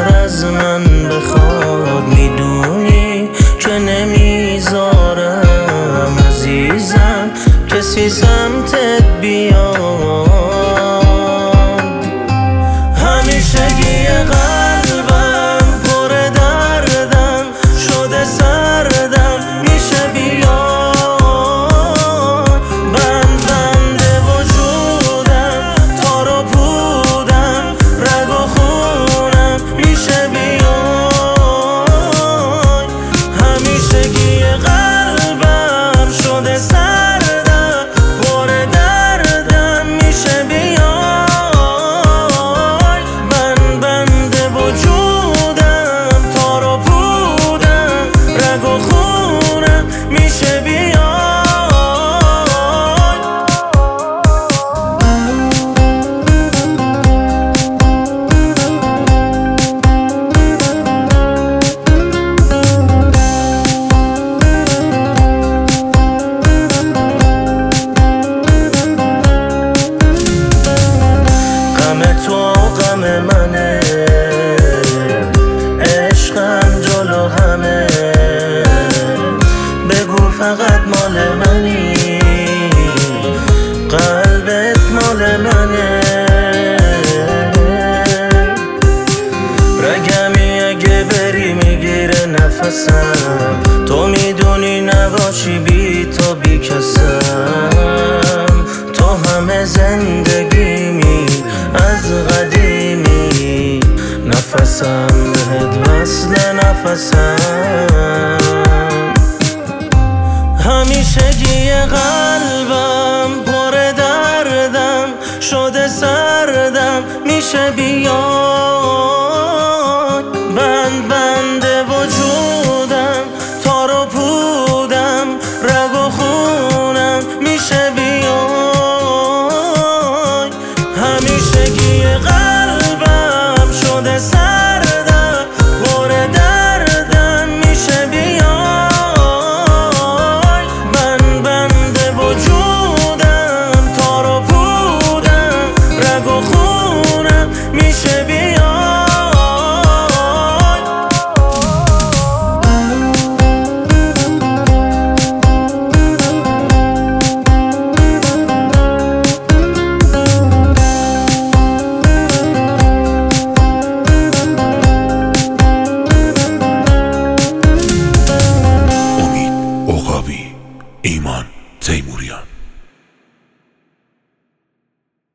بیشتر از من بخواد، میدونی که نمیذارم عزیزم کسی سمتت بیاد. همیشگی قلبم پر دردم شده سردم، میشه بیاد بند وجودم تار و پودم رگ و خونم، میشه بیاد. همیشگی قلبم شده سردم پر دردم، میشه بیاد بند وجودم تار و پودم رگ و خونم، میشه بیاد. غم تو غم منه، عشقم جلو همه، بگو فقط مال منی، قلبت مال منه. رگمی اگه بری میگیره نفسم، تو میدونی نباشی بی تو بی کسم، تو همه زندگیمی از قدیمی، نفسم بهت وصل نفسم. همیشگی قلبم پر دردم شده سردم، میشه بیاد بند وجودم تار و پودم رگ و خونم، میشه بیاد. همیشگی قلبم شده سردم پر دردم، میشه بیاد بند وجودم تار و پودم رگ و خونم، میشه بیاد. ایمان تیموریان.